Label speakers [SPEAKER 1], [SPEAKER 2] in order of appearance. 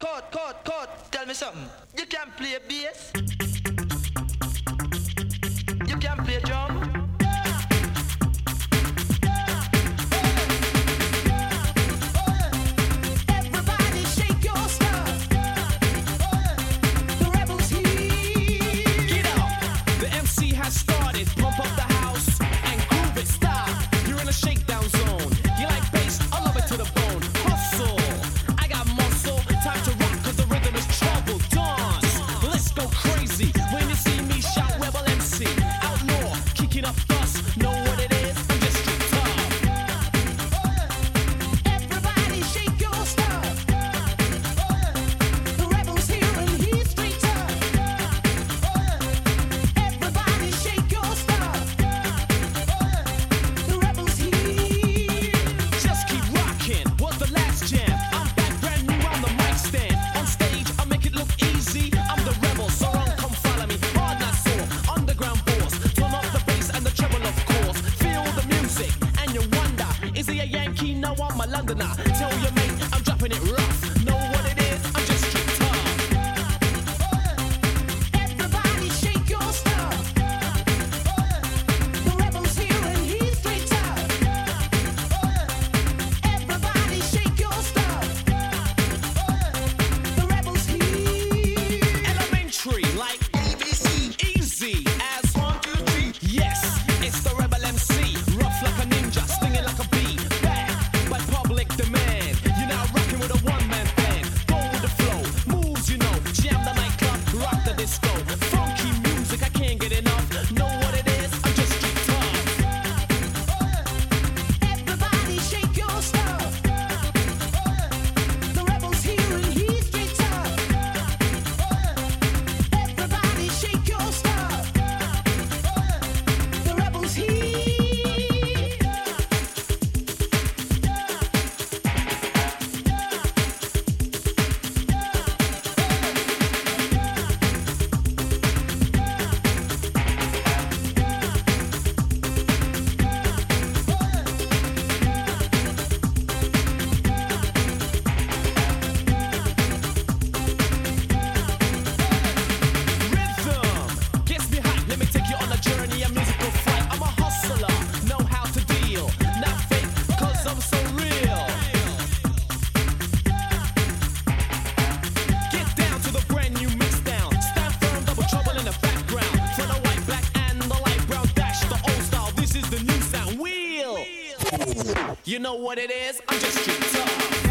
[SPEAKER 1] Tell me something. You can play bass. You can play drum.
[SPEAKER 2] Started, pump up the house and groove it, stop. You're in a shakedown zone. You like bass, I love it to the bone. Hustle, I got muscle. Time to rock cause the rhythm is trouble. Dance, let's go crazy. When you see me shout Rebel MC. Outlaw, kicking up dust. Know what it is? I'm just straight tough. Everybody shake your stuff. The rebel's here and he's straight tough. Everybody shake your stuff. The rebel's here. Just keep rocking. Was the last jam? I'm back brand new on the mic stand. On stage, I make it look easy. I'm the rebel, so don't come follow me. Hard not sore, underground boss. Turn up the bass and the treble, of course. Feel the music and you wonder, is he a Yankee? No, I'm a Londoner. Tell your mate I'm dropping it rough. Know what it is? I'm just straight tough. Everybody shake your stuff. The rebel's here and he's straight tough. Everybody shake your stuff. The rebel's here. Elementary, like ABC. Easy as 1, 2, 3. Yes, it's the Rebel MC. Rough like a ninja, stinging like a bee. Back by public demand. You're now rocking with a one-man band. Go with the flow, moves you know. Jam the nightclub, rock the disco. Funky music, I can't get enough. Know what it is? I'm just straight tough. Everybody shake your stuff. The rebel's here and he's straight tough. Everybody shake your stuff. The rebel's here. Rhythm gets me hype. Let me take you on a journey, a musical flight. I'm a hustler, know how to deal. Not fake, cause I'm so real. Get down to the brand new mix down. Stand firm, double trouble in the background. For the white, black, and the light brown dash. The old style, this is the new sound. Wheel. You know what it is? I'm just straight tough.